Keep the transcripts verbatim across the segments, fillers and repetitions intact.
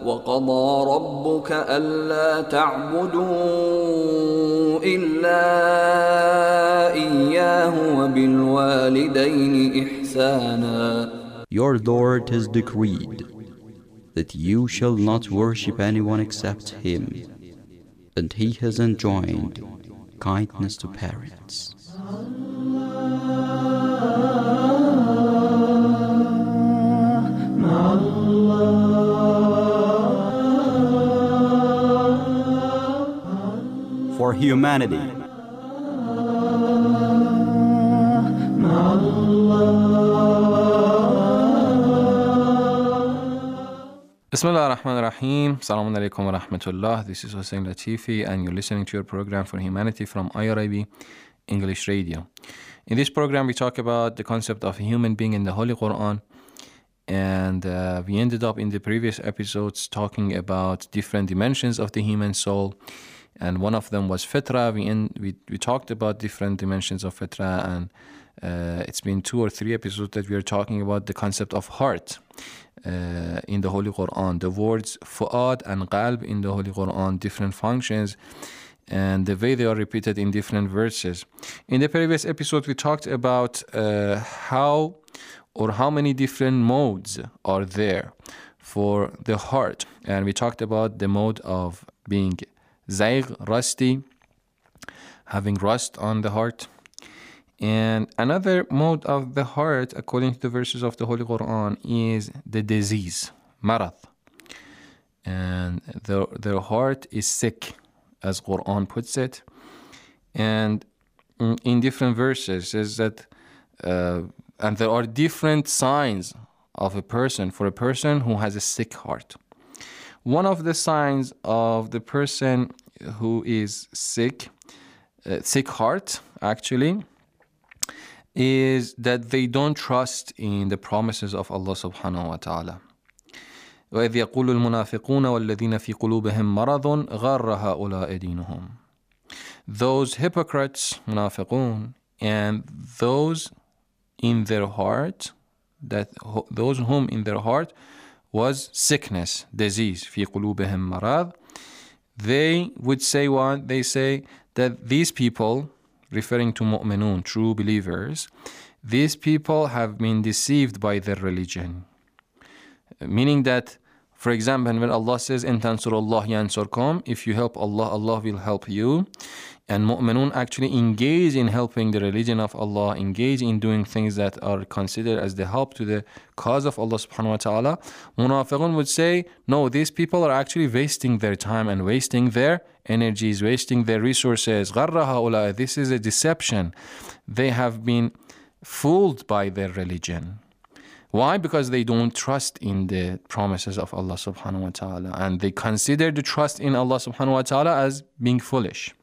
وقضى ربك ألا تعبدوا إلا إياه وبالوالدين إحسانا. Your Lord has decreed that you shall not worship anyone except Him, and He has enjoined kindness to parents. For humanity. Bismillah ar-Rahman ar-Rahim. Assalamu alaikum wa rahmatullah. This is Hussein Latifi and you're listening to your program for humanity from I R I B English Radio. In this program we talk about the concept of a human being in the Holy Quran, and uh, we ended up in the previous episodes talking about different dimensions of the human soul, and one of them was fitra. We, in, we, we talked about different dimensions of fitra, and uh, it's been two or three episodes that we are talking about the concept of heart. Uh, in the Holy Quran, the words fu'ad and qalb in the Holy Quran, different functions and the way they are repeated in different verses. In the previous episode we talked about uh, how or how many different modes are there for the heart, and we talked about the mode of being zayg, rusty, having rust on the heart. And another mode of the heart, according to the verses of the Holy Quran, is the disease, marad. And the, their heart is sick, as Quran puts it. And in different verses, it says that, uh, and there are different signs of a person, for a person who has a sick heart. One of the signs of the person who is sick, uh, sick heart, actually, is that they don't trust in the promises of Allah subhanahu wa ta'ala. وَإِذْ يَقُولُ الْمُنَافِقُونَ وَالَّذِينَ فِي قُلُوبِهِمْ مَرَضٌ غَرَّ هَؤُلَاءِ دِينُهُمْ. Those hypocrites, munafiqun, and those in their heart, that those whom in their heart was sickness, disease, فِي قُلُوبِهِمْ مَرَضٌ, they would say what? They say that these people, referring to mu'minun, true believers, these people have been deceived by their religion. Meaning that, for example, when Allah says, إِن تَنْصُرُ اللَّهِ يَنْصُرْكُمْ, if you help Allah, Allah will help you. And mu'minun actually engage in helping the religion of Allah, engage in doing things that are considered as the help to the cause of Allah subhanahu wa ta'ala. Munafiqun would say, no, these people are actually wasting their time and wasting their energies, wasting their resources. غَرَّ هَؤُلَاءِ, this is a deception. They have been fooled by their religion. Why? Because they don't trust in the promises of Allah subhanahu wa ta'ala, and they consider the trust in Allah subhanahu wa ta'ala as being foolish.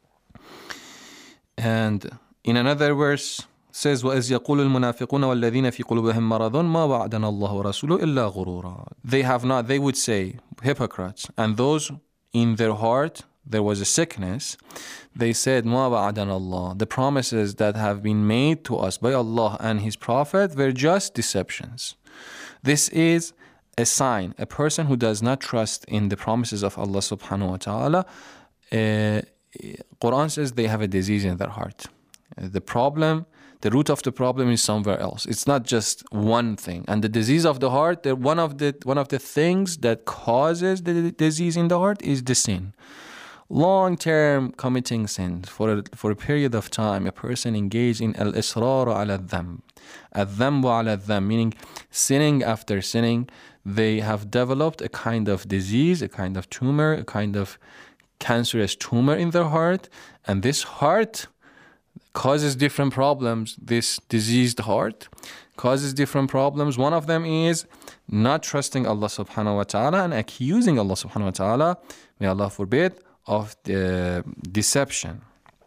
And in another verse says, وَإِذْ يَقُولُ الْمُنَافِقُونَ وَالَّذِينَ فِي قُلُوبِهِمْ مَرَضٌ مَا وَعَدَنَا اللَّهُ وَرَسُولُهُ إِلَّا غُرُورًا. They have not, they would say, hypocrites, and those in their heart there was a sickness, they said, مَا وَعَدَنَا اللَّهُ, the promises that have been made to us by Allah and His Prophet were just deceptions. This is a sign, a person who does not trust in the promises of Allah subhanahu wa ta'ala, uh, Quran says they have a disease in their heart. The problem, the root of the problem is somewhere else. It's not just one thing. And the disease of the heart, the, one of the one of the things that causes the disease in the heart is the sin. Long-term committing sins for a, for a period of time, a person engaged in al-israr ala al-dhanb, al-dhanb ala al-dhanb, meaning sinning after sinning. They have developed a kind of disease, a kind of tumor, a kind of cancerous tumor in their heart, and this heart causes different problems. This diseased heart causes different problems. One of them is not trusting Allah subhanahu wa ta'ala and accusing Allah subhanahu wa ta'ala, may Allah forbid, of the deception.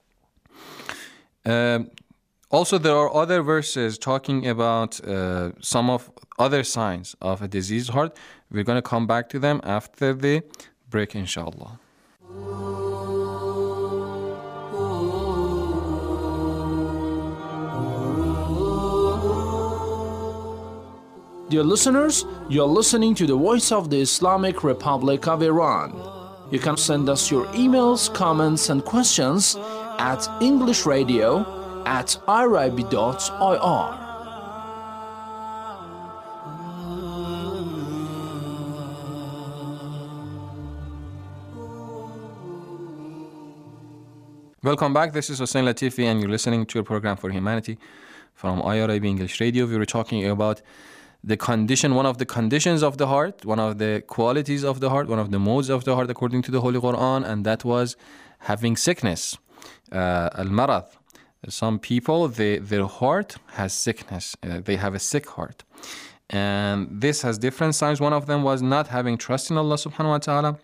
Uh, also, there are other verses talking about uh, some of other signs of a diseased heart. We're going to come back to them after the break, inshallah. Dear listeners, you are listening to the voice of the Islamic Republic of Iran. You can send us your emails, comments, and questions at englishradio at irib dot I R. Welcome back. This is Hossein Latifi, and you're listening to a program for humanity from I R I B English Radio. We were talking about the condition, one of the conditions of the heart, one of the qualities of the heart, one of the modes of the heart according to the Holy Quran, and that was having sickness, uh, al-marad. Some people, they, their heart has sickness. Uh, they have a sick heart. And this has different signs. One of them was not having trust in Allah subhanahu wa ta'ala.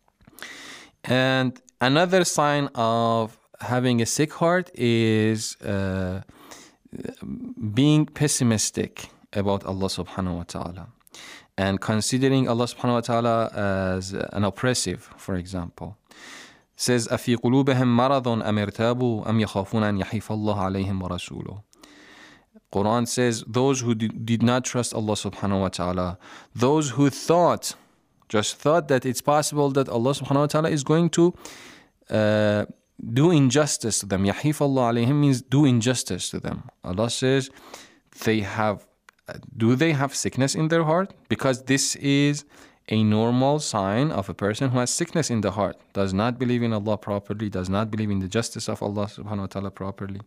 And another sign of having a sick heart is uh, being pessimistic about Allah subhanahu wa ta'ala and considering Allah subhanahu wa ta'ala as an oppressive, for example. It says, أَفِي قُلُوبِهِمْ مَرَضٌ أَمْ ارْتَابُوا أَمْ يَخَافُونَ أَنْ يَحِيفَ اللَّهُ عَلَيْهِمْ وَرَسُولُهُ. Quran says, those who did, did not trust Allah subhanahu wa ta'ala, those who thought, just thought that it's possible that Allah subhanahu wa ta'ala is going to uh, do injustice to them. Yahif Allah alayhim means do injustice to them. Allah says they have, do they have sickness in their heart? Because this is a normal sign of a person who has sickness in the heart, does not believe in Allah properly, does not believe in the justice of Allah subhanahu wa ta'ala properly.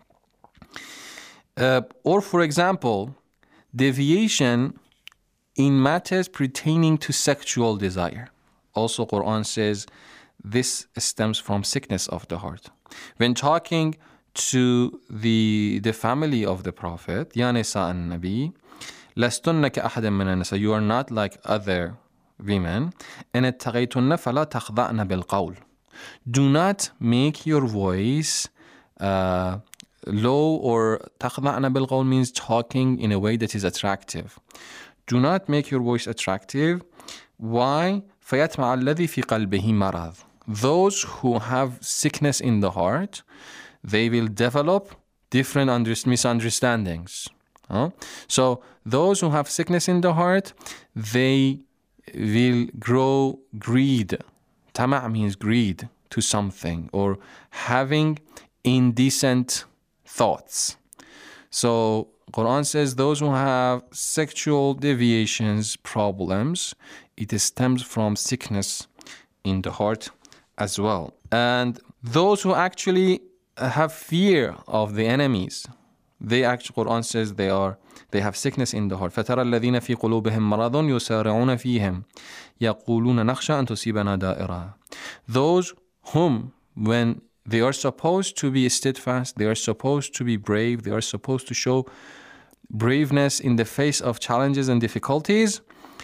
Uh, or for example, deviation in matters pertaining to sexual desire. Also, Quran says this stems from sickness of the heart. When talking to the the family of the Prophet, Ya Nisa an-Nabi, لَسْتُنَّ كَأَحَدٍ مِّنَ النِّسَاءِ, you are not like other women. إِنِ اتَّقَيْتُنَّ فَلَا تَخْضَعْنَ بِالْقَوْلِ, do not make your voice uh, low, or تَخْضَعْنَ بِالْقَوْلِ means talking in a way that is attractive. Do not make your voice attractive. Why? فَيَتْمَعَ الَّذِي فِي قَلْبِهِ مَرَضٌ, those who have sickness in the heart, they will develop different under- misunderstandings. Huh? So those who have sickness in the heart, they will grow greed. Tama' means greed to something, or having indecent thoughts. So Quran says those who have sexual deviations, problems, it stems from sickness in the heart as well. And those who actually have fear of the enemies, they actually, Quran says they are, they have sickness in the heart. فَتَرَى الَّذِينَ فِي قُلُوبِهِمْ مَرَضٌ يُسَارِعُونَ فِيهِمْ يَقُولُونَ نَخْشَىٰ أَن تُصِيبَنَا دَائِرَةٌ. Those whom, when they are supposed to be steadfast, they are supposed to be brave, they are supposed to show braveness in the face of challenges and difficulties,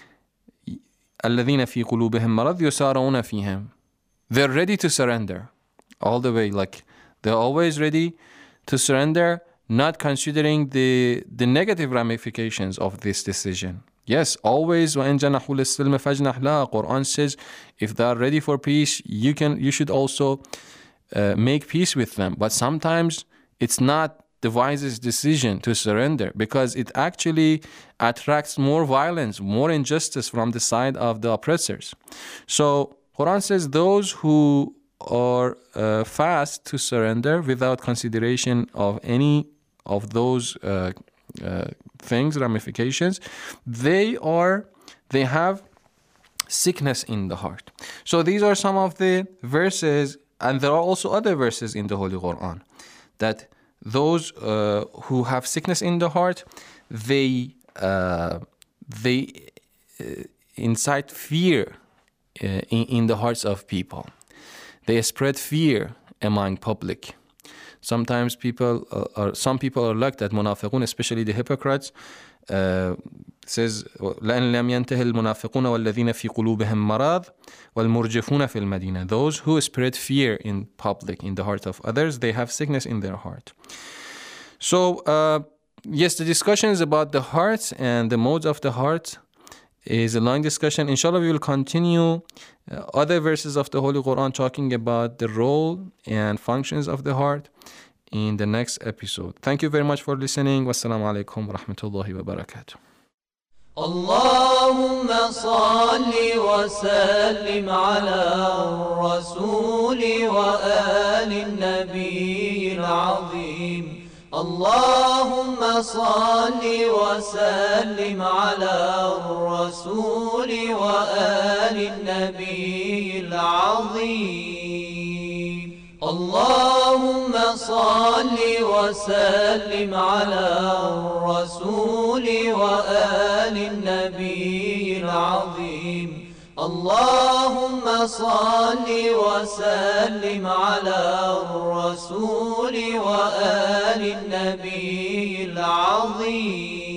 الَّذِينَ فِي قُلُوبِهِمْ مَرَضٌ يُسَارِعُونَ فِيهِمْ, they're ready to surrender all the way, like they're always ready to surrender, not considering the the negative ramifications of this decision. Yes, always وَإِن جَنَحُوا لِلسِّلْمِ فَاجْنَحْ لَهَا. Quran says if they are ready for peace, you can you should also uh, make peace with them. But sometimes it's not the wisest decision to surrender, because it actually attracts more violence, more injustice from the side of the oppressors. So Quran says those who are uh, fast to surrender without consideration of any of those uh, uh, things, ramifications, they are, they have sickness in the heart. So these are some of the verses, and there are also other verses in the Holy Quran that those uh, who have sickness in the heart, they uh, they uh, incite fear uh, in, in the hearts of people. They spread fear among public. Sometimes people, uh, are, some people are like that. Munafiqun, especially the hypocrites, uh, says, لَأَنْ لَمْ يَنْتَهِ الْمُنَافِقُونَ وَالَّذِينَ فِي قُلُوبِهِمْ مَرَضٌ وَالْمُرْجِفُونَ فِي الْمَدِينَةِ. Those who spread fear in public, in the heart of others, they have sickness in their heart. So, uh, yes, the discussion is about the heart and the modes of the heart is a long discussion. Inshallah, we will continue uh, other verses of the Holy Quran talking about the role and functions of the heart in the next episode. Thank you very much for listening. Wassalamu alaikum wa rahmatullahi wa barakatuh. اللهم صل وسلم على الرسول وآل النبي العظيم. اللهم صل وسلم على الرسول وآل النبي العظيم. اللهم صل وسلم على الرسول وآل النبي العظيم. اللهم صل وسلم على الرسول وآل النبي العظيم.